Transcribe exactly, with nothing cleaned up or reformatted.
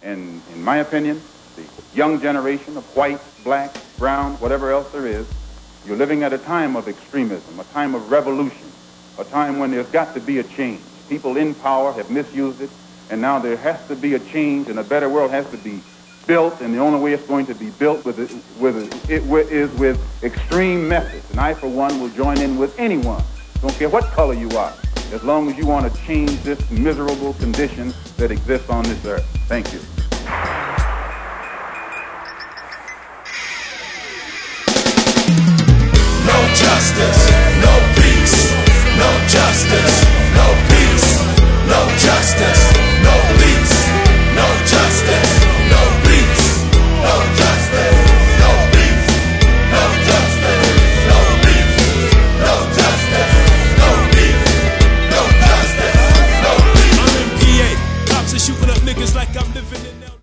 And in my opinion, the young generation of white, black, brown, whatever else there is, you're living at a time of extremism, a time of revolution, a time when there's got to be a change. People in power have misused it, and now there has to be a change, and a better world has to be built, and the only way it's going to be built with it, with it, it with, is with extreme methods. And I, for one, will join in with anyone, don't care what color you are, as long as you want to change this miserable condition that exists on this earth. Thank you. No justice, no peace. No justice, no peace. No justice, no peace. No justice, no peace. No justice, no peace. No justice, no peace. No justice, no peace. No justice, no peace. I'm in P A. Cops are shooting up niggas like I'm living in